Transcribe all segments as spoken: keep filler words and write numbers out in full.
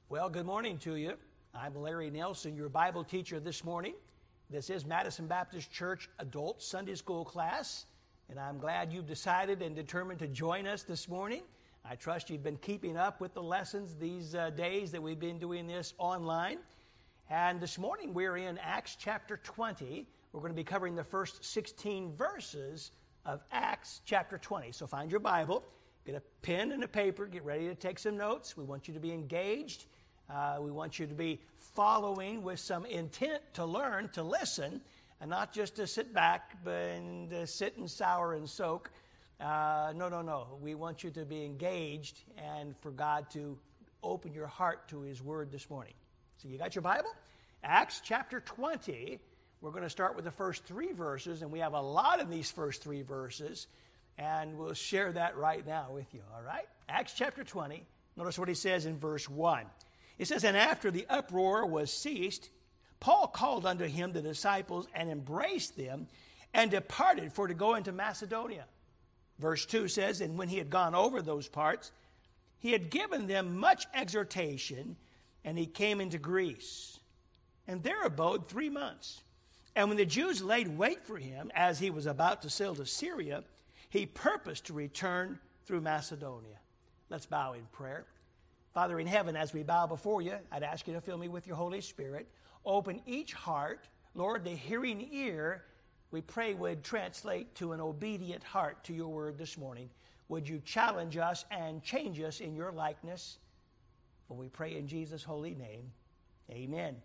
Well, good morning to you. I'm Larry Nelson, your Bible teacher this morning. This is Madison Baptist Church Adult Sunday School class, and I'm glad you've decided and determined to join us this morning. I trust you've been keeping up with the lessons these uh, days that we've been doing this online. And this morning we're in Acts chapter twenty. We're going to be covering the first sixteen verses of Acts chapter twenty. So find your Bible, get a pen and a paper, get ready to take some notes. We want you to be engaged. Uh, we want you to be following with some intent to learn, to listen, and not just to sit back and uh, sit and sour and soak. Uh, no, no, no. We want you to be engaged and for God to open your heart to His Word this morning. So you got your Bible? Acts chapter twenty. We're going to start with the first three verses, and we have a lot in these first three verses, and we'll share that right now with you, all right? Acts chapter twenty. Notice what he says in verse one. It says, "And after the uproar was ceased, Paul called unto him the disciples and embraced them and departed for to go into Macedonia." Verse two says, "And when he had gone over those parts, he had given them much exhortation, and he came into Greece, and there abode three months. And when the Jews laid wait for him, as he was about to sail to Syria, he purposed to return through Macedonia." Let's bow in prayer. Father in heaven, as we bow before you, I'd ask you to fill me with your Holy Spirit. Open each heart. Lord, the hearing ear, we pray, would translate to an obedient heart to your word this morning. Would you challenge us and change us in your likeness? For we pray in Jesus' holy name. Amen.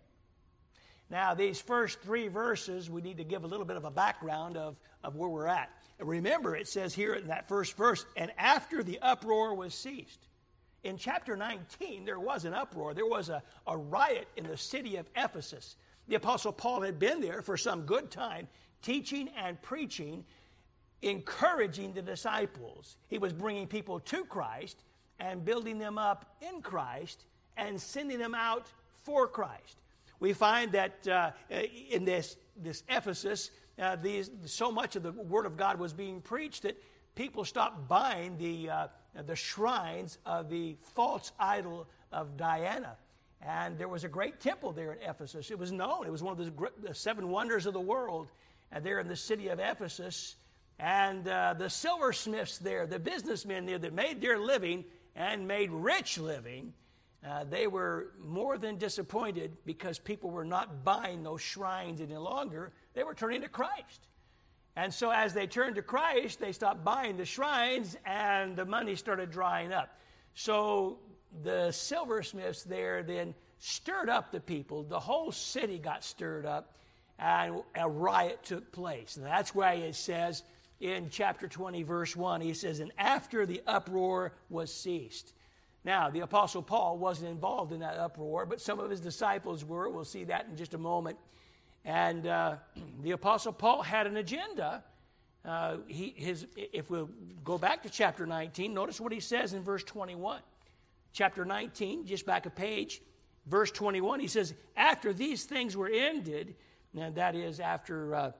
Now, these first three verses, we need to give a little bit of a background of, of where we're at. Remember, it says here in that first verse, "And after the uproar was ceased." In chapter nineteen, there was an uproar. There was a, a riot in the city of Ephesus. The Apostle Paul had been there for some good time, teaching and preaching, encouraging the disciples. He was bringing people to Christ and building them up in Christ and sending them out for Christ. We find that uh, in this, this Ephesus, uh, these, so much of the Word of God was being preached that people stopped buying the uh, the shrines of the false idol of Diana. And there was a great temple there in Ephesus. It was known. It was one of the, the seven wonders of the world uh, there in the city of Ephesus. And uh, the silversmiths there, the businessmen there that made their living and made rich living, uh, they were more than disappointed because people were not buying those shrines any longer. They were turning to Christ. And so as they turned to Christ, they stopped buying the shrines and the money started drying up. So the silversmiths there then stirred up the people. The whole city got stirred up and a riot took place. And that's why it says in chapter twenty, verse one, he says, "And after the uproar was ceased." Now, the Apostle Paul wasn't involved in that uproar, but some of his disciples were. We'll see that in just a moment. And uh, the Apostle Paul had an agenda. Uh, he, his, if we'll go back to chapter nineteen, notice what he says in verse twenty-one. Chapter nineteen, just back a page, verse twenty-one, he says, "After these things were ended," and that is after, uh,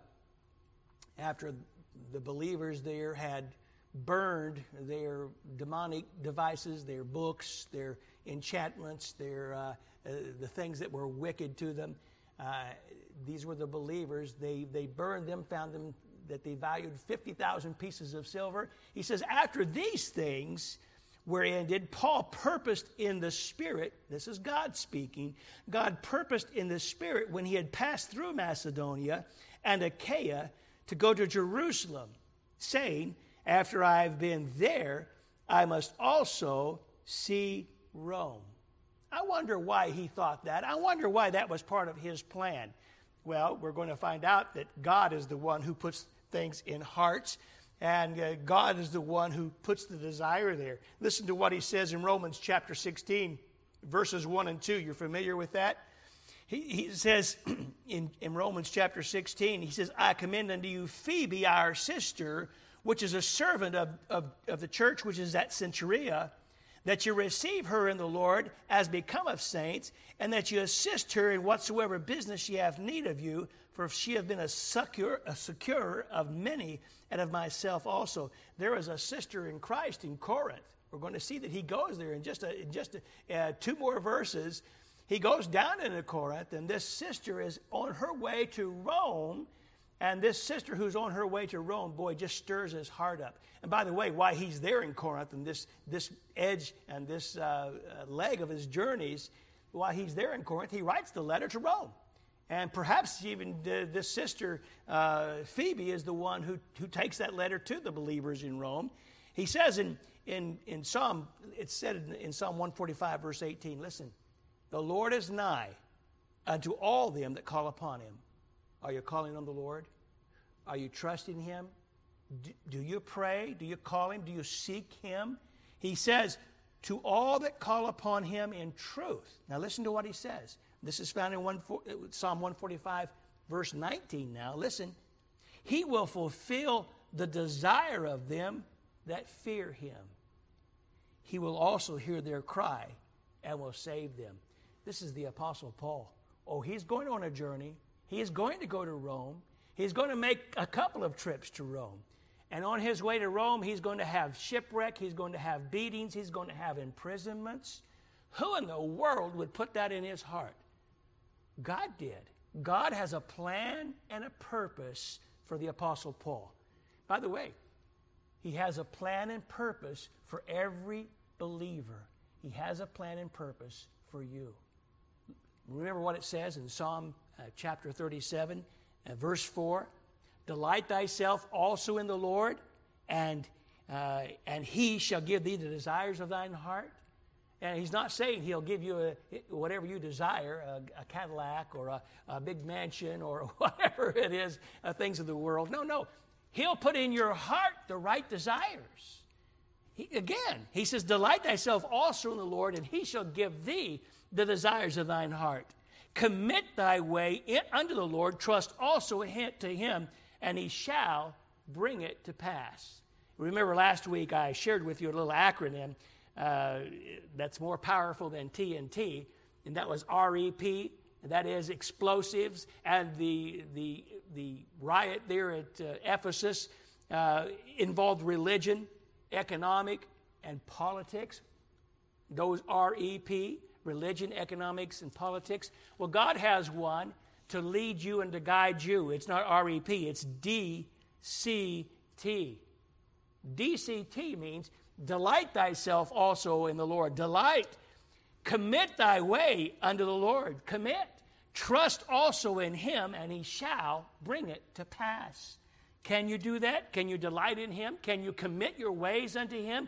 after the believers there had burned their demonic devices, their books, their enchantments, their, uh, uh, the things that were wicked to them. Uh, these were the believers. They they burned them, found them that they valued fifty thousand pieces of silver. He says, after these things were ended, Paul purposed in the Spirit, this is God speaking, God purposed in the Spirit when he had passed through Macedonia and Achaia to go to Jerusalem, saying, after I have been there, I must also see Rome. I wonder why he thought that. I wonder why that was part of his plan. Well, we're going to find out that God is the one who puts things in hearts, and uh, God is the one who puts the desire there. Listen to what he says in Romans chapter sixteen, verses one and two. You're familiar with that? He, he says in, in Romans chapter sixteen, he says, "I commend unto you Phoebe, our sister, which is a servant of, of, of the church, which is at Cenchrea, that you receive her in the Lord as becometh saints, and that you assist her in whatsoever business she hath need of you, for she hath been a succor, a securer of many, and of myself also." There is a sister in Christ in Corinth. We're going to see that he goes there in just, a, in just a, uh, two more verses. He goes down into Corinth, and this sister is on her way to Rome. And this sister who's on her way to Rome, boy, just stirs his heart up. And by the way, while he's there in Corinth, and this, this edge and this uh, leg of his journeys, while he's there in Corinth, he writes the letter to Rome. And perhaps even the, this sister, uh, Phoebe, is the one who, who takes that letter to the believers in Rome. He says in, in, in Psalm, it's said in, in Psalm one forty-five, verse eighteen, listen, the Lord is nigh unto all them that call upon him. Are you calling on the Lord? Are you trusting him? Do, do you pray? Do you call him? Do you seek him? He says, to all that call upon him in truth. Now listen to what he says. This is found in one, Psalm one forty-five, verse nineteen now. Listen. He will fulfill the desire of them that fear him. He will also hear their cry and will save them. This is the Apostle Paul. Oh, he's going on a journey. He is going to go to Rome. He's going to make a couple of trips to Rome. And on his way to Rome, he's going to have shipwreck. He's going to have beatings. He's going to have imprisonments. Who in the world would put that in his heart? God did. God has a plan and a purpose for the Apostle Paul. By the way, he has a plan and purpose for every believer. He has a plan and purpose for you. Remember what it says in Psalm uh, chapter thirty-seven, uh, verse four. Delight thyself also in the Lord, and uh, and he shall give thee the desires of thine heart. And he's not saying he'll give you a, whatever you desire, a, a Cadillac or a, a big mansion or whatever it is, uh, things of the world. No, no. He'll put in your heart the right desires. He, again, he says, delight thyself also in the Lord, and he shall give thee the desires of thine heart. Commit thy way in, unto the Lord, trust also to him, and he shall bring it to pass. Remember last week I shared with you a little acronym uh, that's more powerful than T N T, and that was R E P, and that is explosives. And the the the riot there at uh, Ephesus uh, involved religion, economic, and politics. Those R E P, religion, economics, and politics. Well, God has one to lead you and to guide you. It's not R E P, it's D C T. D C T means delight thyself also in the Lord. Delight. Commit thy way unto the Lord. Commit. Trust also in him, and he shall bring it to pass. Can you do that? Can you delight in him? Can you commit your ways unto him?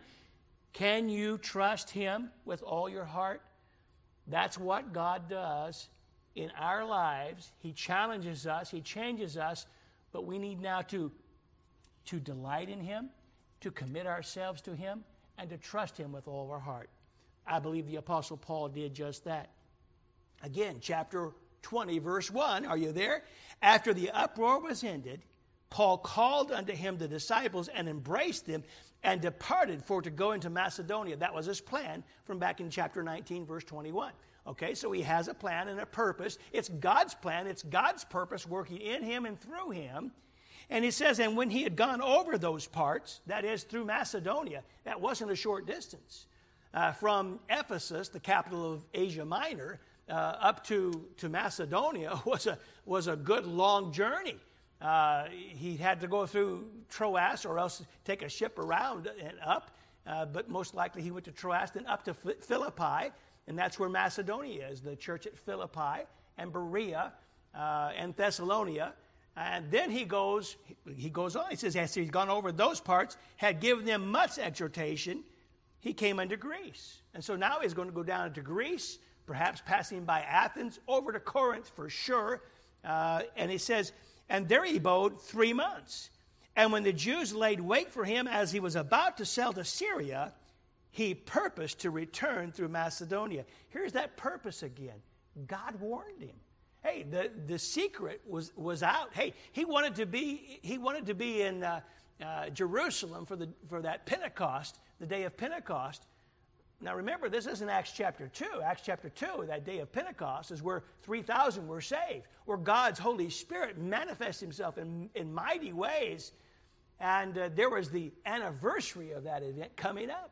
Can you trust him with all your heart? That's what God does in our lives. He challenges us. He changes us. But we need now to, to delight in him, to commit ourselves to him, and to trust him with all of our heart. I believe the Apostle Paul did just that. Again, chapter twenty, verse one. Are you there? After the uproar was ended, Paul called unto him the disciples and embraced them and departed for to go into Macedonia. That was his plan from back in chapter nineteen, verse twenty-one. Okay, so he has a plan and a purpose. It's God's plan. It's God's purpose working in him and through him. And he says, and when he had gone over those parts, that is through Macedonia, that wasn't a short distance. Uh, from Ephesus, the capital of Asia Minor, uh, up to, to Macedonia was a, was a good long journey. Uh, he had to go through Troas or else take a ship around and up. Uh, but most likely he went to Troas, then up to Philippi, and that's where Macedonia is, the church at Philippi, and Berea, uh, and Thessalonica. And then he goes, he goes on, he says, as he's gone over those parts, had given them much exhortation, he came into Greece. And so now he's going to go down into Greece, perhaps passing by Athens, over to Corinth for sure. Uh, and he says, and there he abode three months. And when the Jews laid wait for him as he was about to sail to Syria, he purposed to return through Macedonia. Here's that purpose again. God warned him. Hey, the, the secret was, was out. Hey, he wanted to be he wanted to be in uh, uh, Jerusalem for the for that Pentecost, the day of Pentecost. Now remember, this isn't Acts chapter two. Acts chapter two, that day of Pentecost, is where three thousand were saved, where God's Holy Spirit manifests himself in, in mighty ways. And uh, there was the anniversary of that event coming up.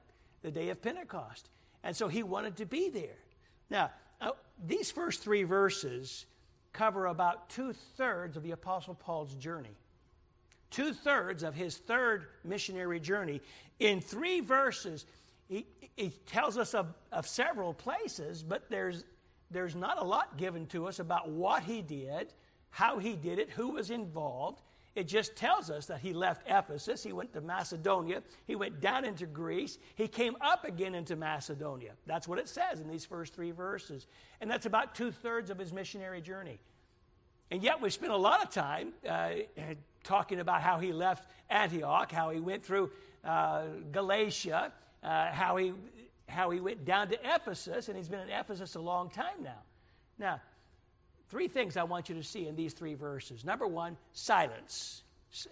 the day of Pentecost. And so he wanted to be there. Now, uh, these first three verses cover about two-thirds of the Apostle Paul's journey. Two-thirds of his third missionary journey. In three verses, he, he tells us of, of several places, but there's, there's not a lot given to us about what he did, how he did it, who was involved. It just tells us that he left Ephesus, he went to Macedonia, he went down into Greece, he came up again into Macedonia. That's what it says in these first three verses. And that's about two-thirds of his missionary journey. And yet we spent a lot of time uh, talking about how he left Antioch, how he went through uh, Galatia, uh, how he how he went down to Ephesus, and he's been in Ephesus a long time now. Now, three things I want you to see in these three verses. Number one, silence.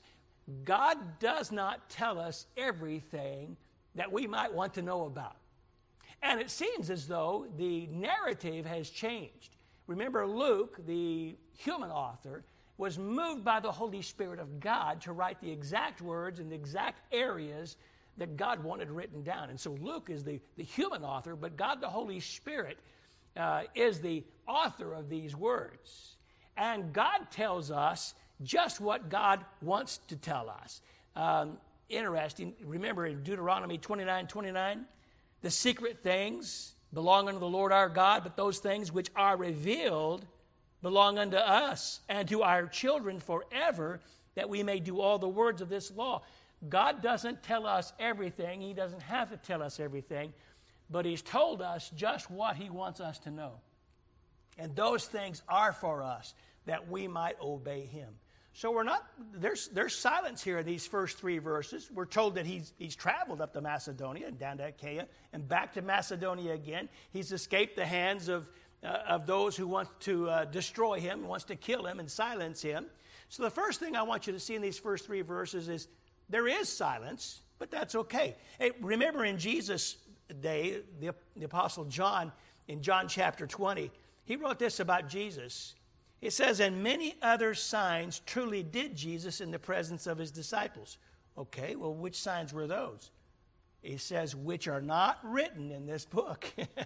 God does not tell us everything that we might want to know about. And it seems as though the narrative has changed. Remember, Luke, the human author, was moved by the Holy Spirit of God to write the exact words in the exact areas that God wanted written down. And so Luke is the, the human author, but God the Holy Spirit uh, is the author of these words. And God tells us just what God wants to tell us. Um, interesting, remember in Deuteronomy twenty-nine twenty-nine, the secret things belong unto the Lord our God, but those things which are revealed belong unto us and to our children forever, that we may do all the words of this law. God doesn't tell us everything. He doesn't have to tell us everything, but he's told us just what he wants us to know. And those things are for us, that we might obey him. So we're not, there's there's silence here in these first three verses. We're told that he's he's traveled up to Macedonia and down to Achaia and back to Macedonia again. He's escaped the hands of, uh, of those who want to uh, destroy him, wants to kill him and silence him. So the first thing I want you to see in these first three verses is there is silence, but that's okay. Hey, remember in Jesus' day, the, the Apostle John, in John chapter twenty, he wrote this about Jesus. It says, and many other signs truly did Jesus in the presence of his disciples. Okay, well, which signs were those? He says, which are not written in this book.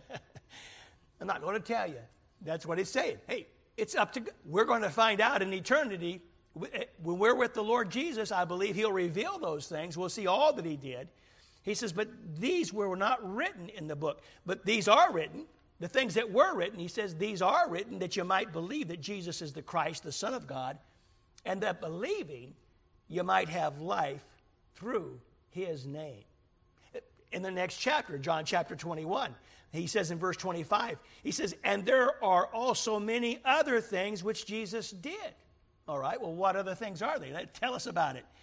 I'm not going to tell you. That's what he's saying. Hey, it's up to, we're going to find out in eternity. When we're with the Lord Jesus, I believe he'll reveal those things. We'll see all that he did. He says, but these were not written in the book. But these are written. The things that were written, he says, these are written that you might believe that Jesus is the Christ, the Son of God, and that believing you might have life through his name. In the next chapter, John chapter twenty-one, he says in verse twenty-five, he says, and there are also many other things which Jesus did. All right, well, what other things are they? Tell us about it.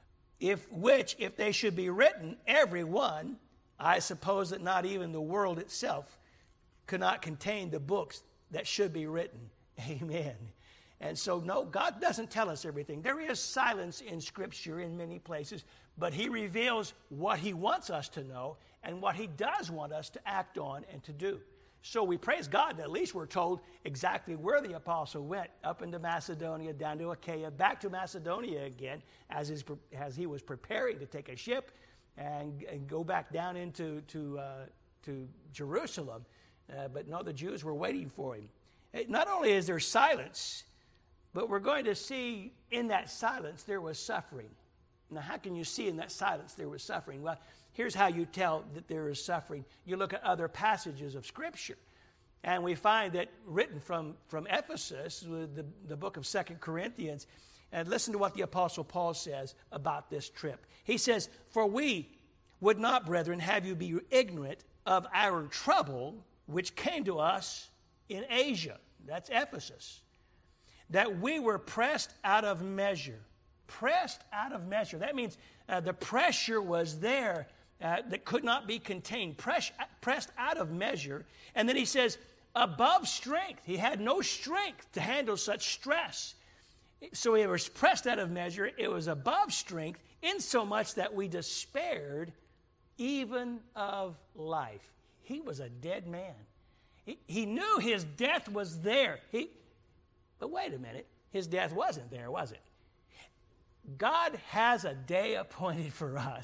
If which, if they should be written, every one, I suppose that not even the world itself could not contain the books that should be written. Amen. And so, no, God doesn't tell us everything. There is silence in Scripture in many places, but he reveals what he wants us to know and what he does want us to act on and to do. So we praise God that at least we're told exactly where the apostle went, up into Macedonia, down to Achaia, back to Macedonia again, as, his, as he was preparing to take a ship and, and go back down into to, uh, to Jerusalem. Uh, but no, the Jews were waiting for him. Not only is there silence, but we're going to see in that silence there was suffering. Now, how can you see in that silence there was suffering? Well, here's how you tell that there is suffering. You look at other passages of Scripture, and we find that written from, from Ephesus, the, the book of Second Corinthians, and listen to what the Apostle Paul says about this trip. He says, for we would not, brethren, have you be ignorant of our trouble which came to us in Asia. That's Ephesus. That we were pressed out of measure. Pressed out of measure. That means uh, the pressure was there uh, that could not be contained. Press, pressed out of measure. And then he says, above strength. He had no strength to handle such stress. So he was pressed out of measure. It was above strength, insomuch that we despaired even of life. He was a dead man. He, he knew his death was there. He, but wait a minute. His death wasn't there, was it? God has a day appointed for us.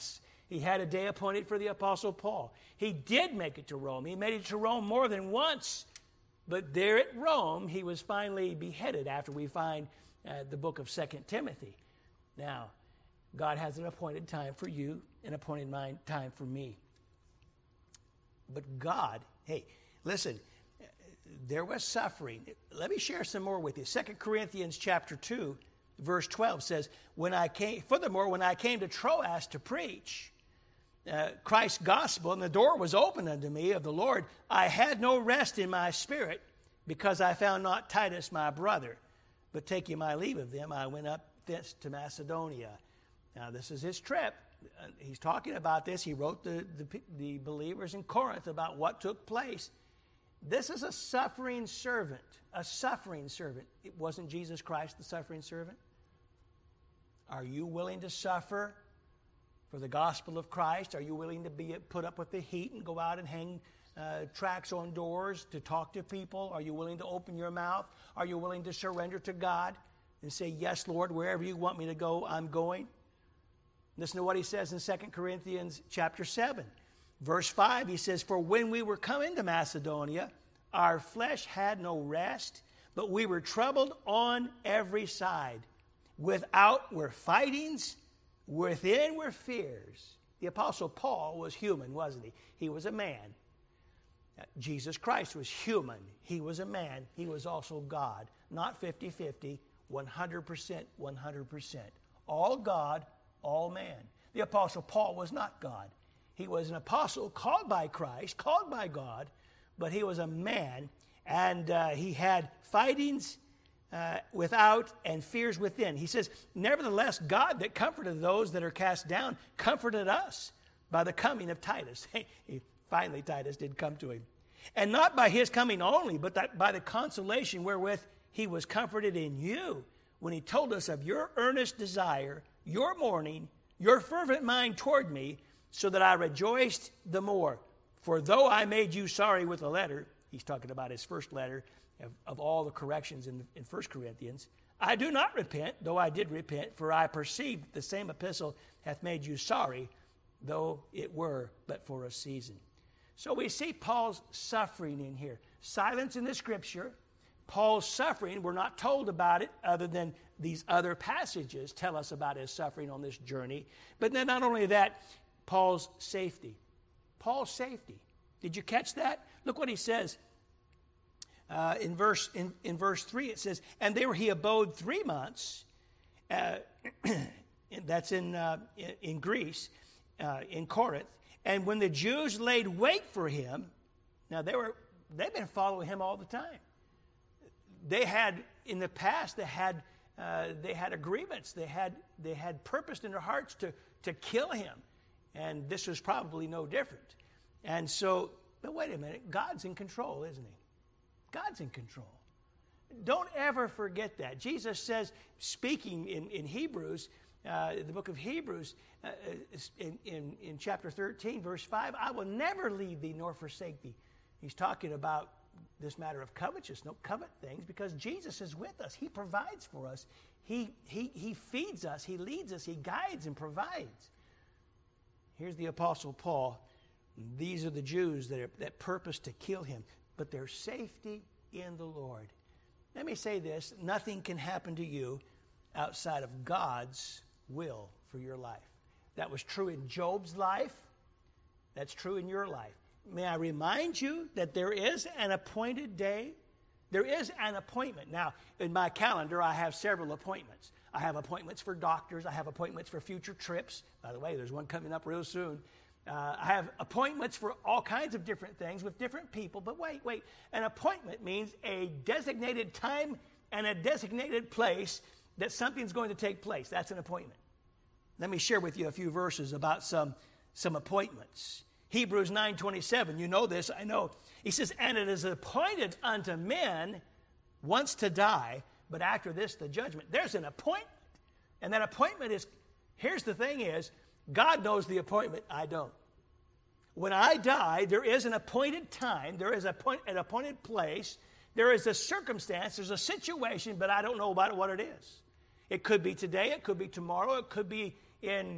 He had a day appointed for the Apostle Paul. He did make it to Rome. He made it to Rome more than once. But there at Rome, he was finally beheaded after we find uh, the book of Second Timothy. Now, God has an appointed time for you, an appointed time for me. But God, hey, listen, there was suffering. Let me share some more with you. Second Corinthians chapter two, verse twelve says, "When I came, furthermore, when I came to Troas to preach uh, Christ's gospel, and the door was opened unto me of the Lord, I had no rest in my spirit, because I found not Titus my brother. But taking my leave of them, I went up thence to Macedonia." Now, this is his trip. He's talking about this. He wrote the, the, the believers in Corinth about what took place. This is a suffering servant, a suffering servant. It wasn't Jesus Christ the suffering servant? Are you willing to suffer for the gospel of Christ? Are you willing to be put up with the heat and go out and hang uh, tracts on doors to talk to people? Are you willing to open your mouth? Are you willing to surrender to God and say, "Yes, Lord, wherever you want me to go, I'm going"? Listen to what he says in Second Corinthians chapter seven. Verse five, he says, "For when we were come into Macedonia, our flesh had no rest, but we were troubled on every side. Without were fightings, within were fears." The Apostle Paul was human, wasn't he? He was a man. Jesus Christ was human. He was a man. He was also God. Not fifty-fifty, one hundred percent, one hundred percent. All God, all man. The Apostle Paul was not God. He was an apostle called by Christ, called by God, but he was a man, and uh, he had fightings uh, without and fears within. He says, "Nevertheless, God that comforted those that are cast down comforted us by the coming of Titus." Finally, Titus did come to him. "And not by his coming only, but that by the consolation wherewith he was comforted in you, when he told us of your earnest desire, your mourning, your fervent mind toward me, so that I rejoiced the more. For though I made you sorry with a letter," he's talking about his first letter of, of all the corrections in, in First Corinthians, "I do not repent, though I did repent, for I perceive the same epistle hath made you sorry, though it were but for a season." So we see Paul's suffering in here. Silence in the Scripture. Paul's suffering, we're not told about it other than these other passages tell us about his suffering on this journey. But then not only that, Paul's safety. Paul's safety. Did you catch that? Look what he says. Uh, in verse in, in verse three, it says, "And there he abode three months." Uh, that's in, uh, in, in Greece, uh, in Corinth. "And when the Jews laid wait for him," now they were, they've been following him all the time. They had, in the past, they had, uh, they had agreements. They had, they had purposed in their hearts to, to kill him. And this was probably no different. And so, but wait a minute, God's in control, isn't he? God's in control. Don't ever forget that. Jesus says, speaking in, in Hebrews, uh, the book of Hebrews, uh, in, in, in chapter thirteen, verse five, "I will never leave thee nor forsake thee." He's talking about this matter of covetousness. Don't covet things, because Jesus is with us. He provides for us. He, he, he feeds us. He leads us. He guides and provides. Here's the Apostle Paul. These are the Jews that, are, that purpose to kill him, but their safety in the Lord. Let me say this. Nothing can happen to you outside of God's will for your life. That was true in Job's life. That's true in your life. May I remind you that there is an appointed day. There is an appointment. Now, in my calendar, I have several appointments. I have appointments for doctors. I have appointments for future trips. By the way, there's one coming up real soon. Uh, I have appointments for all kinds of different things with different people. But wait, wait. An appointment means a designated time and a designated place that something's going to take place. That's an appointment. Let me share with you a few verses about some, some appointments. Hebrews nine twenty-seven, you know this, I know. He says, "And it is appointed unto men once to die, but after this the judgment." There's an appointment. And that appointment is, here's the thing is, God knows the appointment, I don't. When I die, there is an appointed time, there is a point, an appointed place, there is a circumstance, there's a situation, but I don't know about what it is. It could be today, it could be tomorrow, it could be in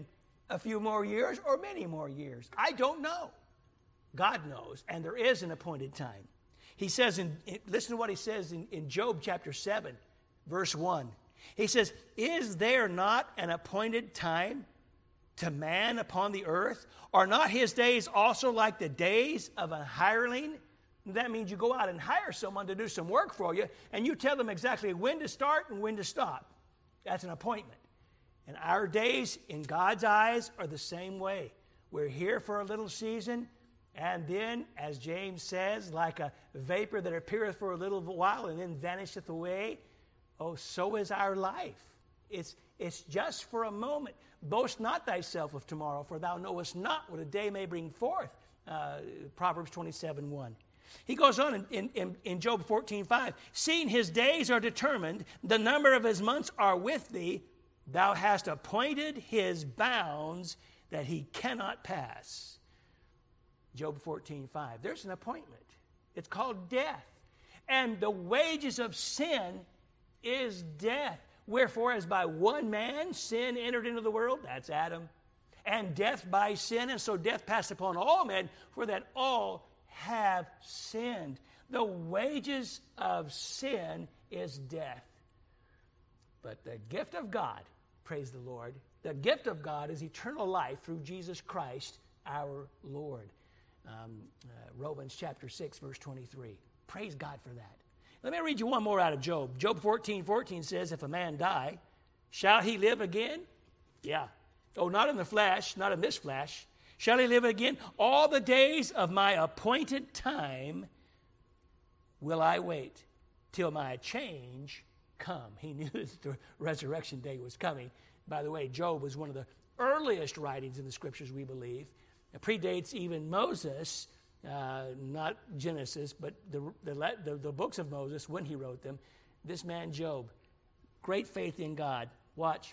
a few more years or many more years. I don't know. God knows, and there is an appointed time. He says, in, listen to what he says in, in Job chapter seven, verse one. He says, is there not an appointed time to man upon the earth? Are not his days also like the days of a hireling? That means you go out and hire someone to do some work for you, and you tell them exactly when to start and when to stop. That's an appointment. And our days, in God's eyes, are the same way. We're here for a little season, and then, as James says, like a vapor that appeareth for a little while and then vanisheth away, oh, so is our life. It's, it's just for a moment. Boast not thyself of tomorrow, for thou knowest not what a day may bring forth. Uh, Proverbs twenty-seven one. He goes on in, in, in Job fourteen five. Seeing his days are determined, the number of his months are with thee. Thou hast appointed his bounds that he cannot pass. Job fourteen five. There's an appointment. It's called death. And the wages of sin is death. Wherefore, as by one man sin entered into the world, that's Adam, and death by sin, and so death passed upon all men, for that all have sinned. The wages of sin is death. But the gift of God, praise the Lord, the gift of God is eternal life through Jesus Christ, our Lord. Um, uh, Romans chapter six, verse twenty-three. Praise God for that. Let me read you one more out of Job. Job fourteen fourteen says, if a man die, shall he live again? Yeah. Oh, not in the flesh, not in this flesh. Shall he live again? All the days of my appointed time will I wait till my change come. He knew that the resurrection day was coming. By the way, Job was one of the earliest writings in the scriptures, we believe. It predates even Moses, uh, not Genesis, but the, the, the, the books of Moses when he wrote them. This man, Job, great faith in God. Watch.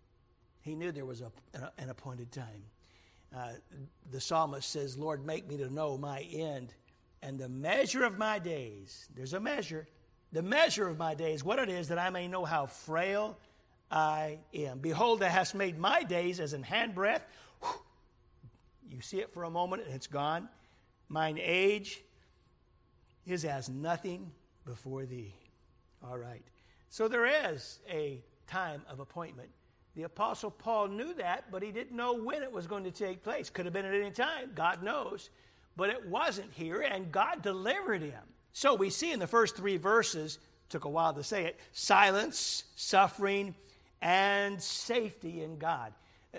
He knew there was a, an appointed time. Uh, the psalmist says, Lord, make me to know my end and the measure of my days. There's a measure. The measure of my days, what it is, that I may know how frail I am. Behold, thou hast made my days as an handbreadth. Whew. You see it for a moment and it's gone. Mine age is as nothing before thee. All right. So there is a time of appointment. The Apostle Paul knew that, but he didn't know when it was going to take place. Could have been at any time. God knows. But it wasn't here, and God delivered him. So we see in the first three verses, took a while to say it, silence, suffering, and safety in God.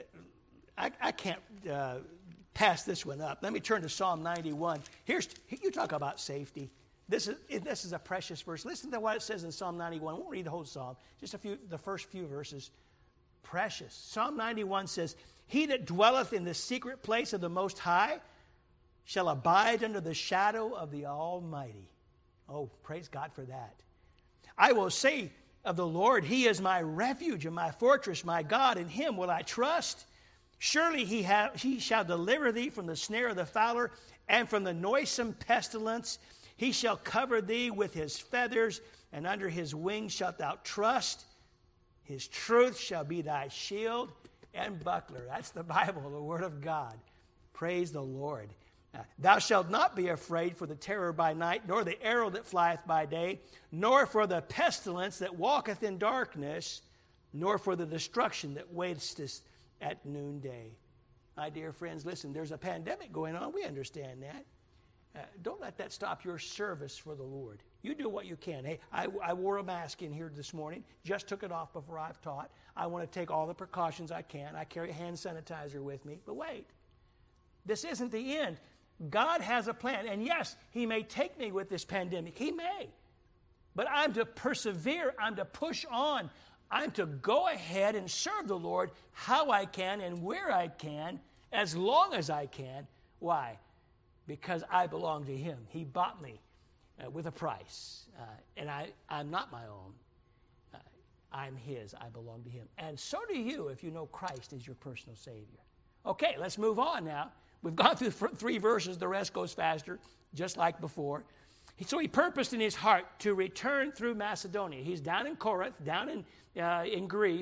I, I can't uh, pass this one up. Let me turn to Psalm ninety-one. Here's, you talk about safety. This is, this is a precious verse. Listen to what it says in Psalm ninety-one. I won't read the whole psalm, just a few, the first few verses. Precious. Psalm ninety-one says, he that dwelleth in the secret place of the Most High shall abide under the shadow of the Almighty. Oh, praise God for that. I will say of the Lord, he is my refuge and my fortress, my God, in him will I trust. Surely he, ha- he shall deliver thee from the snare of the fowler and from the noisome pestilence. He shall cover thee with his feathers, and under his wings shalt thou trust. His truth shall be thy shield and buckler. That's the Bible, the Word of God. Praise the Lord. Uh, thou shalt not be afraid for the terror by night, nor the arrow that flieth by day, nor for the pestilence that walketh in darkness, nor for the destruction that wasteth at noonday. My dear friends, listen, there's a pandemic going on. We understand that. Uh, don't let that stop your service for the Lord. You do what you can. Hey, I, I wore a mask in here this morning. Just took it off before I've taught. I want to take all the precautions I can. I carry hand sanitizer with me. But wait, this isn't the end. God has a plan. And yes, he may take me with this pandemic. He may. But I'm to persevere. I'm to push on. I'm to go ahead and serve the Lord how I can and where I can, as long as I can. Why? Because I belong to him. He bought me uh, with a price. Uh, and I, I'm not my own. Uh, I'm his. I belong to him. And so do you if you know Christ is your personal Savior. Okay, let's move on now. We've gone through three verses. The rest goes faster, just like before. So he purposed in his heart to return through Macedonia. He's down in Corinth, down in, uh, in Greece,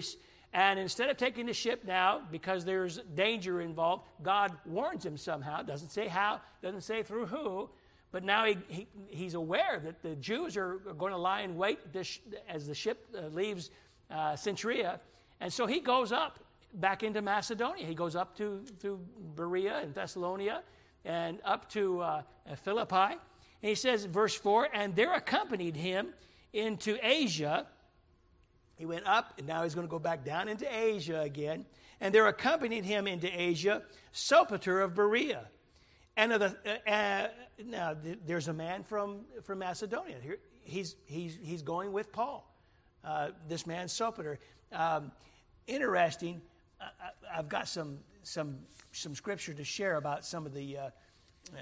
And instead of taking the ship now, because there's danger involved, God warns him somehow. Doesn't say how, doesn't say through who. But now he, he he's aware that the Jews are, are going to lie in wait this, as the ship uh, leaves uh, Cenchrea. And so he goes up back into Macedonia. He goes up to through Berea and Thessalonica and up to uh, Philippi. And he says, verse four, and there accompanied him into Asia. He went up, and now he's going to go back down into Asia again. And there accompanied him into Asia Sopater of Berea. And of the, uh, uh, now th- there's a man from, from Macedonia. Here, he's, he's, he's going with Paul. Uh, this man Sopater. Um, interesting. I, I've got some some some scripture to share about some of the uh, uh,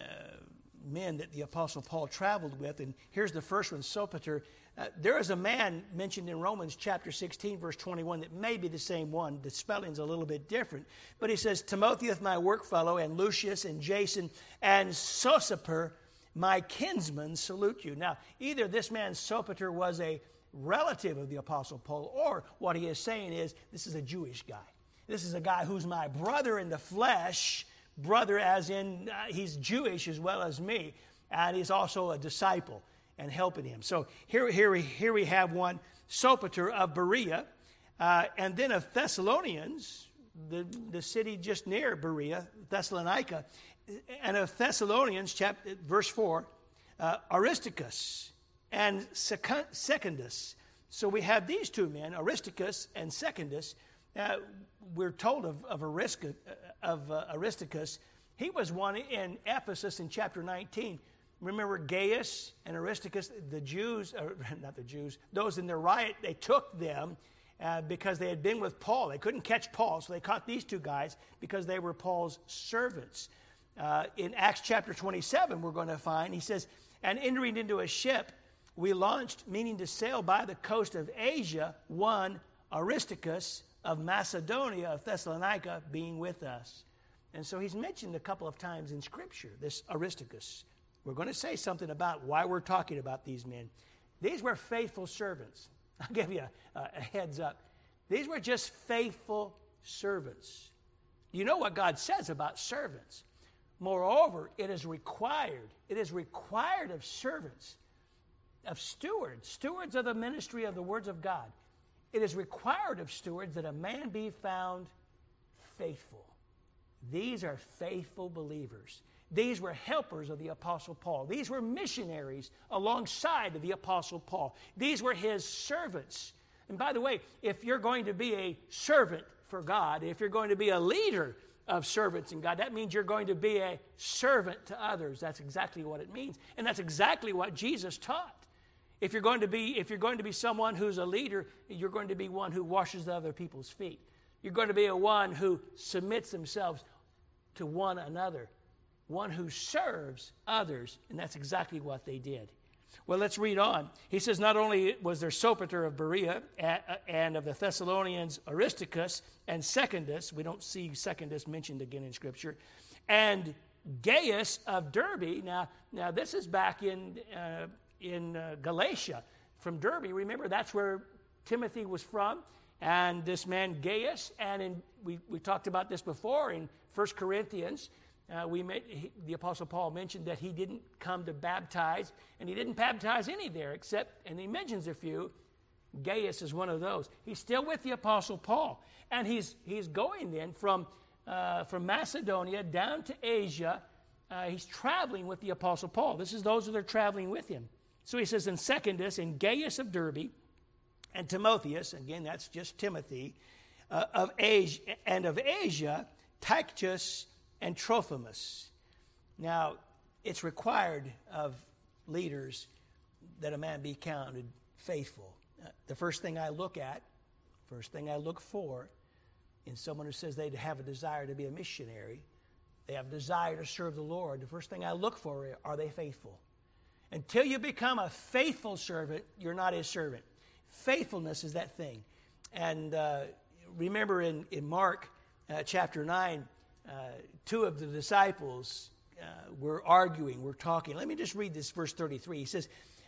men that the Apostle Paul traveled with. And here's the first one, Sopater. Uh, there is a man mentioned in Romans chapter sixteen, verse twenty-one, that may be the same one. The spelling's a little bit different. But he says, Timotheus, my workfellow, and Lucius, and Jason, and Sosipater, my kinsman, salute you. Now, either this man Sopater was a relative of the Apostle Paul, or what he is saying is, this is a Jewish guy. This is a guy who's my brother in the flesh, brother as in uh, he's Jewish as well as me, and he's also a disciple and helping him. So here, here, we, here we have one, Sopater of Berea, uh, and then of Thessalonians, the, the city just near Berea, Thessalonica, and of Thessalonians, chapter, verse four, uh, Aristarchus and Secundus. So we have these two men, Aristarchus and Secundus. Uh, we're told of, of, Arisca, of uh, Aristarchus. He was one in Ephesus in chapter nineteen. Remember Gaius and Aristarchus, the Jews, or not the Jews, those in their riot, they took them uh, because they had been with Paul. They couldn't catch Paul, so they caught these two guys because they were Paul's servants. Uh, in Acts chapter twenty-seven, we're going to find, he says, and entering into a ship, we launched, meaning to sail by the coast of Asia, one Aristarchus of Macedonia, of Thessalonica, being with us. And so he's mentioned a couple of times in Scripture, this Aristarchus. We're going to say something about why we're talking about these men. These were faithful servants. I'll give you a, a heads up. These were just faithful servants. You know what God says about servants. Moreover, it is required, it is required of servants, of stewards, stewards of the ministry of the words of God. It is required of stewards that a man be found faithful. These are faithful believers. These were helpers of the Apostle Paul. These were missionaries alongside of the Apostle Paul. These were his servants. And by the way, if you're going to be a servant for God, if you're going to be a leader of servants in God, that means you're going to be a servant to others. That's exactly what it means. And that's exactly what Jesus taught. If you're going to be, if you're going to be someone who's a leader, you're going to be one who washes the other people's feet. You're going to be a one who submits themselves to one another, one who serves others, and that's exactly what they did. Well, let's read on. He says, not only was there Sopater of Berea and of the Thessalonians Aristarchus and Secundus, we don't see Secundus mentioned again in Scripture, and Gaius of Derbe. Now, now this is back in uh, in uh, Galatia. From Derbe, remember that's where Timothy was from, and this man Gaius, and in, we, we talked about this before in First Corinthians. Uh, we met, he, the Apostle Paul mentioned that he didn't come to baptize, and he didn't baptize any there except, and he mentions a few. Gaius is one of those. He's still with the Apostle Paul, and he's he's going then from uh, from Macedonia down to Asia. Uh, he's traveling with the Apostle Paul. This is those that are traveling with him. So he says, in Secundus, and Gaius of Derbe, and Timotheus, again that's just Timothy, uh, of Asia, and of Asia, Tychicus and Trophimus. Now, it's required of leaders that a man be counted faithful. Uh, the first thing I look at, first thing I look for in someone who says they have a desire to be a missionary, they have a desire to serve the Lord, the first thing I look for, are they faithful? Until you become a faithful servant, you're not his servant. Faithfulness is that thing. And uh, remember in, in Mark uh, chapter nine, Uh, two of the disciples uh, were arguing, were talking. Let me just read this verse thirty-three. He says,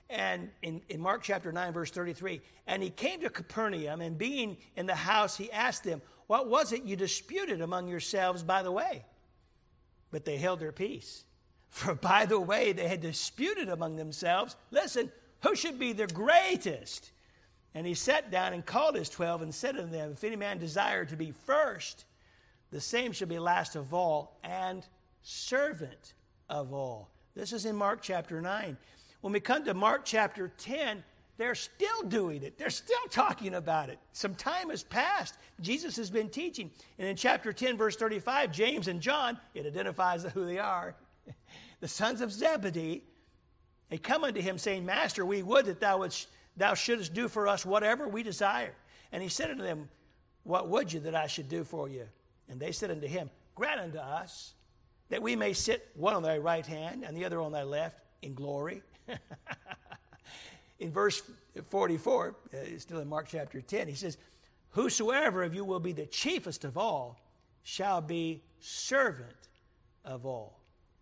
And in, in Mark chapter nine, verse thirty-three, and he came to Capernaum, and being in the house, he asked them, what was it you disputed among yourselves by the way? But they held their peace. For by the way, they had disputed among themselves, listen, who should be the greatest? And he sat down and called his twelve and said unto them, if any man desire to be first, the same shall be last of all and servant of all. This is in Mark chapter nine. When we come to Mark chapter ten, they're still doing it. They're still talking about it. Some time has passed. Jesus has been teaching. And in chapter ten, verse thirty-five, James and John, it identifies who they are, the sons of Zebedee, they come unto him saying, Master, we would that thou, wouldst, thou shouldest do for us whatever we desire. And he said unto them, what would you that I should do for you? And they said unto him, grant unto us that we may sit one on thy right hand and the other on thy left in glory. In verse forty-four, uh, still in Mark chapter ten, he says, whosoever of you will be the chiefest of all shall be servant of all.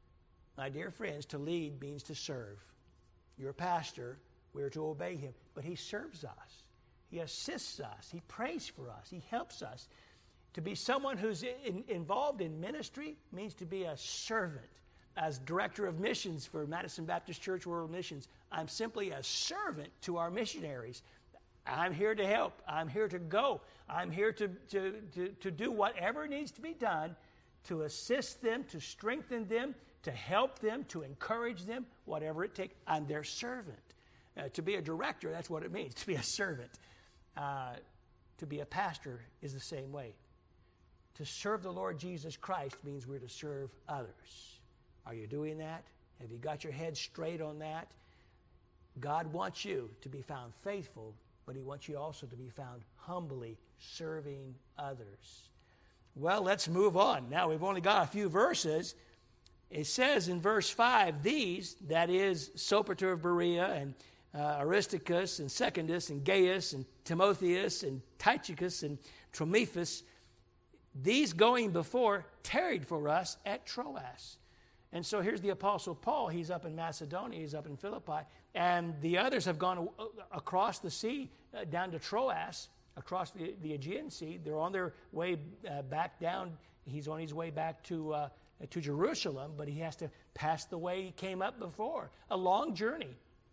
My dear friends, to lead means to serve. You're a pastor, we're to obey him, but he serves us. He assists us. He prays for us. He helps us. To be someone who's in, involved in ministry means to be a servant. As director of missions for Madison Baptist Church World Missions, I'm simply a servant to our missionaries. I'm here to help. I'm here to go. I'm here to, to, to, to do whatever needs to be done to assist them, to strengthen them, to help them, to encourage them, whatever it takes. I'm their servant. Uh, to be a director, that's what it means, to be a servant. Uh, to be a pastor is the same way. To serve the Lord Jesus Christ means we're to serve others. Are you doing that? Have you got your head straight on that? God wants you to be found faithful, but he wants you also to be found humbly serving others. Well, let's move on. Now, we've only got a few verses. It says in verse five, these, that is, Sopater of Berea, and uh, Aristarchus, and Secundus, and Gaius, and Timotheus, and Tychicus, and Trophimus, these going before tarried for us at Troas. And so here's the Apostle Paul. He's up in Macedonia. He's up in Philippi. And the others have gone across the sea uh, down to Troas, across the, the Aegean Sea. They're on their way uh, back down. He's on his way back to, uh, to Jerusalem, but he has to pass the way he came up before. A long journey.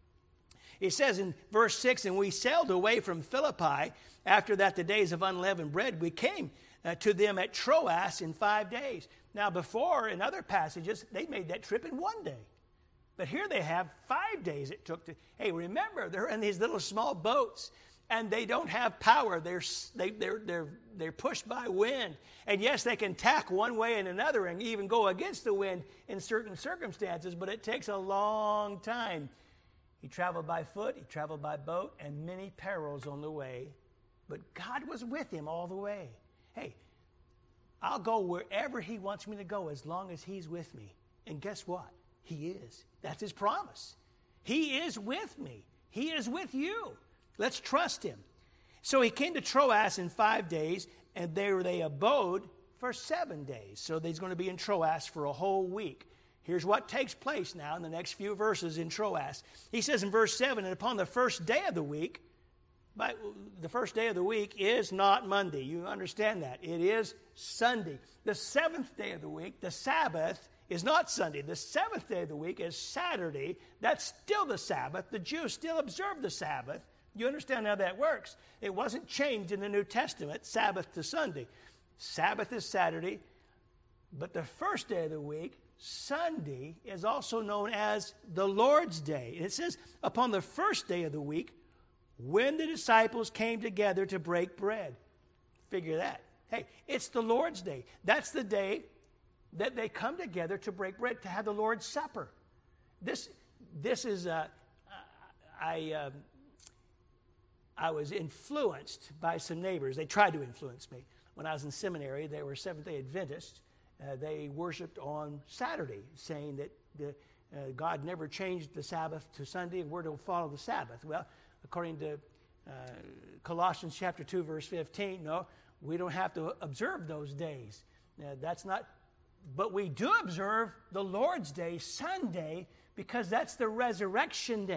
It says in verse six, and we sailed away from Philippi. After that, the days of unleavened bread, we came uh, to them at Troas in five days. Now, before, in other passages, they made that trip in one day. But here they have five days it took to... Hey, remember, they're in these little small boats, and they don't have power. They're, they, they're, they're, they're pushed by wind. And yes, they can tack one way and another and even go against the wind in certain circumstances, but it takes a long time. He traveled by foot, he traveled by boat, and many perils on the way. But God was with him all the way. Hey, I'll go wherever he wants me to go as long as he's with me. And guess what? He is. That's his promise. He is with me. He is with you. Let's trust him. So he came to Troas in five days, and there they abode for seven days. So he's going to be in Troas for a whole week. Here's what takes place now in the next few verses in Troas. He says in verse seven, and upon the first day of the week, but the first day of the week is not Monday. You understand that. It is Sunday. The seventh day of the week, the Sabbath, is not Sunday. The seventh day of the week is Saturday. That's still the Sabbath. The Jews still observe the Sabbath. You understand how that works. It wasn't changed in the New Testament, Sabbath to Sunday. Sabbath is Saturday, but the first day of the week, Sunday, is also known as the Lord's Day. And it says, upon the first day of the week, when the disciples came together to break bread. Figure that. Hey, it's the Lord's Day. That's the day that they come together to break bread, to have the Lord's Supper. This, this is, uh, I, um, I was influenced by some neighbors. They tried to influence me. When I was in seminary, they were Seventh-day Adventists. Uh, they worshiped on Saturday, saying that the, uh, God never changed the Sabbath to Sunday, and we're to follow the Sabbath. Well, according to uh, Colossians chapter two, verse fifteen, no, we don't have to observe those days. Uh, that's not, but we do observe the Lord's Day, Sunday, because that's the resurrection day.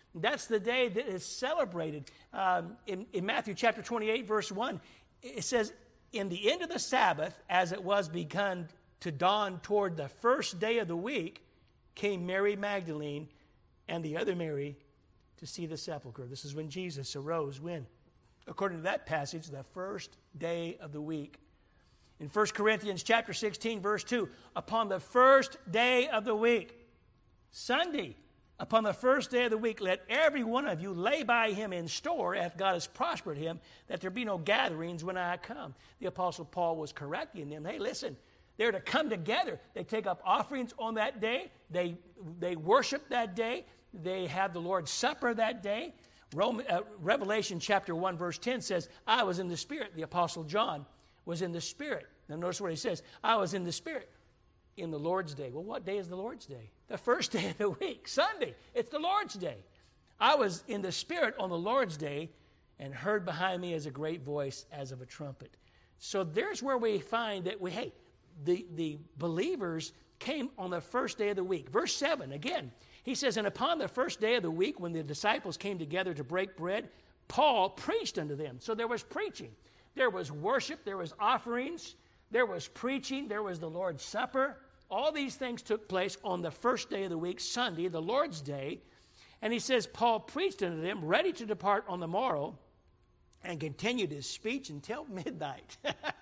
That's the day that is celebrated. Um, in, in Matthew chapter twenty-eight, verse one, it says, in the end of the Sabbath, as it was begun to dawn toward the first day of the week, came Mary Magdalene and the other Mary to see the sepulchre. This is when Jesus arose. When? According to that passage, the first day of the week. In First Corinthians chapter sixteen, verse two, upon the first day of the week, Sunday, upon the first day of the week, let every one of you lay by him in store, as God has prospered him, that there be no gatherings when I come. The Apostle Paul was correcting them. Hey, listen, they're to come together. They take up offerings on that day. They, they worship that day. They have the Lord's Supper that day. Rome, uh, Revelation chapter one, verse ten says, I was in the Spirit. The Apostle John was in the Spirit. Now notice what he says. I was in the Spirit in the Lord's day. Well, what day is the Lord's day? The first day of the week, Sunday. It's the Lord's day. I was in the Spirit on the Lord's day and heard behind me as a great voice as of a trumpet. So there's where we find that, we, hey, the, the believers came on the first day of the week. Verse seven, again, he says, and upon the first day of the week, when the disciples came together to break bread, Paul preached unto them. So there was preaching. There was worship. There was offerings. There was preaching. There was the Lord's Supper. All these things took place on the first day of the week, Sunday, the Lord's day. And he says, Paul preached unto them, ready to depart on the morrow, and continued his speech until midnight.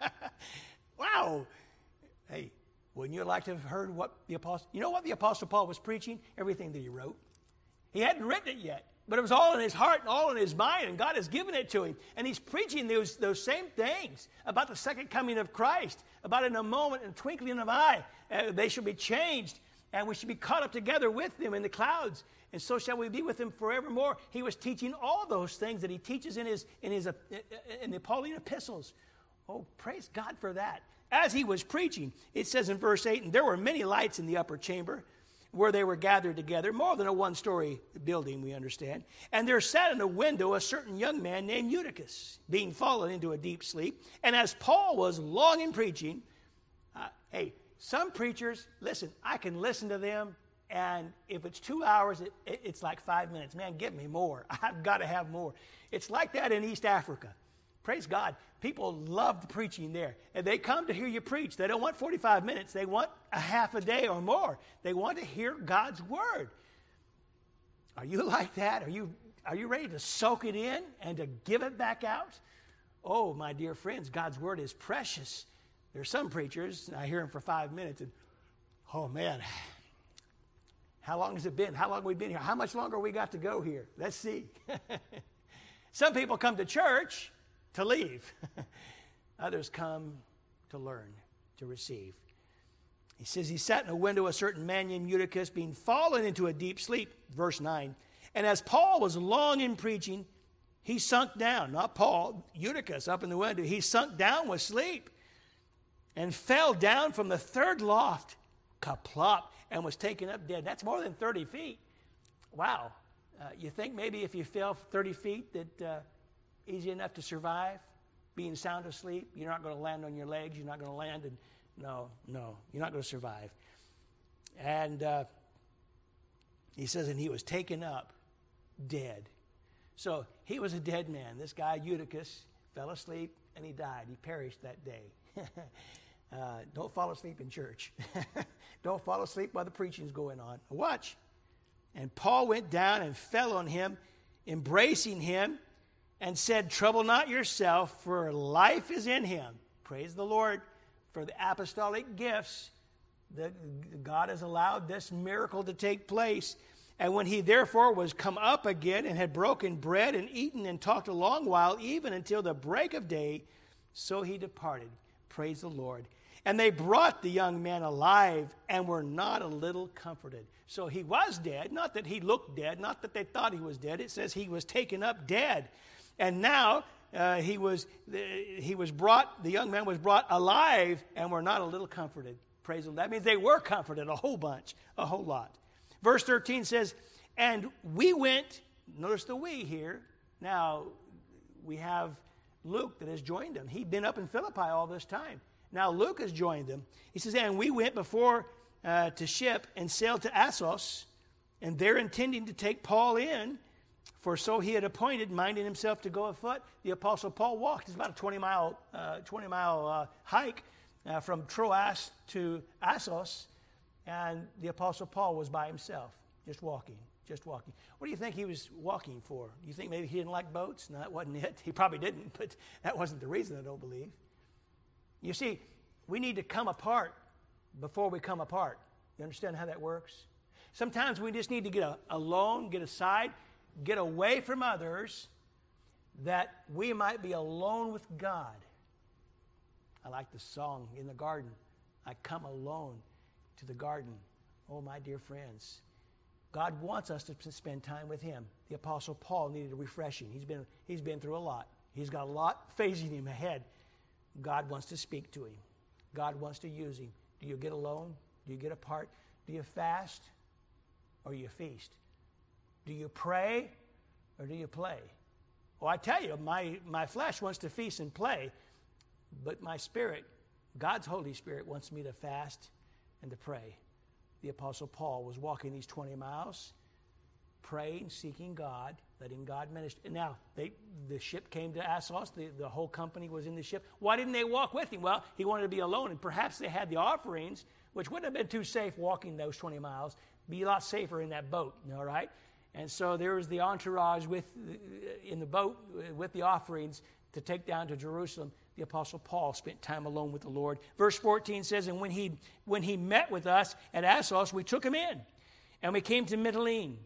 Wow. Hey, wouldn't you like to have heard what the Apostle... You know what the Apostle Paul was preaching? Everything that he wrote. He hadn't written it yet, but it was all in his heart and all in his mind, and God has given it to him. And he's preaching those, those same things about the second coming of Christ, about in a moment, in a twinkling of an eye, uh, they shall be changed, and we should be caught up together with them in the clouds, and so shall we be with him forevermore. He was teaching all those things that he teaches in his in his uh, in the Pauline epistles. Oh, praise God for that. As he was preaching, it says in verse eight, and there were many lights in the upper chamber where they were gathered together, more than a one-story building, we understand. And there sat in a window a certain young man named Eutychus, being fallen into a deep sleep. And as Paul was long in preaching, uh, hey, some preachers, listen, I can listen to them, and if it's two hours, it, it, it's like five minutes. Man, give me more. I've got to have more. It's like that in East Africa. Praise God. People love the preaching there. And they come to hear you preach. They don't want forty-five minutes. They want a half a day or more. They want to hear God's word. Are you like that? Are you, are you ready to soak it in and to give it back out? Oh, my dear friends, God's word is precious. There are some preachers, and I hear them for five minutes, and, oh, man, how long has it been? How long have we been here? How much longer we got to go here? Let's see. Some people come to church to leave. Others come to learn, to receive. He says, he sat in a window, a certain man named Eutychus, being fallen into a deep sleep, verse nine. And as Paul was long in preaching, he sunk down, not Paul, Eutychus up in the window. He sunk down with sleep and fell down from the third loft, kaplop, and was taken up dead. That's more than thirty feet. Wow. Uh, you think maybe if you fell thirty feet that... Uh, easy enough to survive, being sound asleep. You're not going to land on your legs. You're not going to land. And no, no, you're not going to survive. And uh, he says, and he was taken up dead. So he was a dead man. This guy, Eutychus, fell asleep and he died. He perished that day. uh, don't fall asleep in church. Don't fall asleep while the preaching's going on. Watch. And Paul went down and fell on him, embracing him, and said, trouble not yourself, for life is in him. Praise the Lord for the apostolic gifts that God has allowed this miracle to take place. And when he therefore was come up again and had broken bread and eaten and talked a long while, even until the break of day, so he departed. Praise the Lord. And they brought the young man alive and were not a little comforted. So he was dead, not that he looked dead, not that they thought he was dead. It says he was taken up dead. And now uh, he was he was brought, the young man was brought alive and were not a little comforted. Praise the Lord. That means they were comforted a whole bunch, a whole lot. Verse thirteen says, and we went, notice the we here. Now, we have Luke that has joined them. He'd been up in Philippi all this time. Now Luke has joined them. He says, and we went before uh, to ship and sailed to Assos, and there intending to take Paul in, For so he had appointed, minding himself to go afoot. The Apostle Paul walked. It's about a twenty mile, uh, twenty mile uh, hike uh, from Troas to Assos. And the Apostle Paul was by himself, just walking, just walking. What do you think he was walking for? Do you think maybe he didn't like boats? No, that wasn't it. He probably didn't, but that wasn't the reason, I don't believe. You see, we need to come apart before we come apart. You understand how that works? Sometimes we just need to get a, alone, get aside, get away from others, that we might be alone with God. I like the song in the garden. I come alone to the garden. Oh, my dear friends, God wants us to spend time with him. The Apostle Paul needed a refreshing. He's been, he's been through a lot. He's got a lot facing him ahead. God wants to speak to him. God wants to use him. Do you get alone? Do you get apart? Do you fast or do you feast? Do you pray or do you play? Well, I tell you, my, my flesh wants to feast and play, but my spirit, God's Holy Spirit, wants me to fast and to pray. The Apostle Paul was walking these twenty miles, praying, seeking God, letting God minister. Now, they, the ship came to Assos. The, the whole company was in the ship. Why didn't they walk with him? Well, he wanted to be alone, and perhaps they had the offerings, which wouldn't have been too safe walking those twenty miles. Be a lot safer in that boat, all right? And so there was the entourage with in the boat with the offerings to take down to Jerusalem. The Apostle Paul spent time alone with the Lord. Verse fourteen says, and when he, when he met with us at Assos, we took him in, and we came to Mytilene.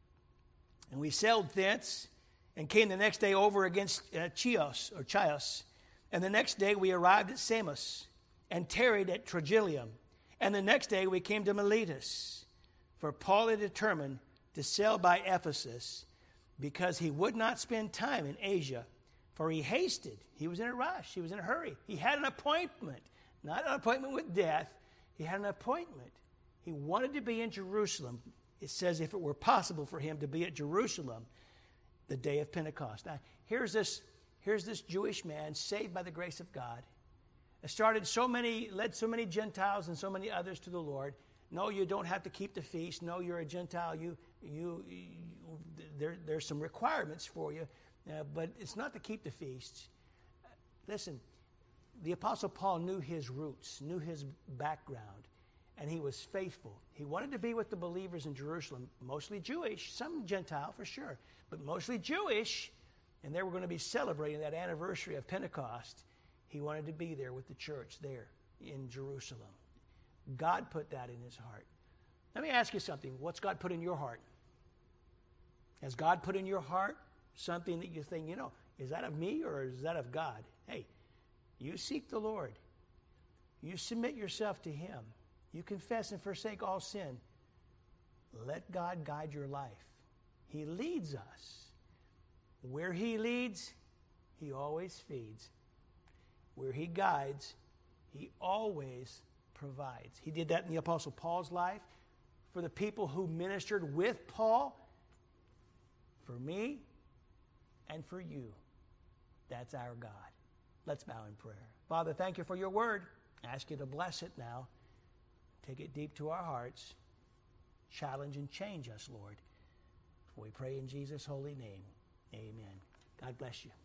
And we sailed thence and came the next day over against uh, Chios, or Chios. And the next day we arrived at Samos and tarried at Trogyllium. And the next day we came to Miletus. For Paul had determined to sail by Ephesus because he would not spend time in Asia, for he hasted. He was in a rush. He was in a hurry. He had an appointment, not an appointment with death. He had an appointment. He wanted to be in Jerusalem. It says if it were possible for him to be at Jerusalem the day of Pentecost. Now, here's this, here's this Jewish man saved by the grace of God. Started so many, led so many Gentiles and so many others to the Lord. No, you don't have to keep the feast. No, you're a Gentile. You, you, you there, there's some requirements for you, uh, but it's not to keep the feasts. Listen, the Apostle Paul knew his roots, knew his background, and he was faithful. He wanted to be with the believers in Jerusalem, mostly Jewish, some Gentile for sure, but mostly Jewish, and they were going to be celebrating that anniversary of Pentecost. He wanted to be there with the church there in Jerusalem. God put that in his heart. Let me ask you something. What's God put in your heart? Has God put in your heart something that you think, you know, is that of me or is that of God? Hey, you seek the Lord. You submit yourself to him. You confess and forsake all sin. Let God guide your life. He leads us. Where he leads, he always feeds. Where he guides, he always provides. He did that in the Apostle Paul's life. For the people who ministered with Paul, for me, and for you. That's our God. Let's bow in prayer. Father, thank you for your word. I ask you to bless it now. Take it deep to our hearts. Challenge and change us, Lord. For we pray in Jesus' holy name. Amen. God bless you.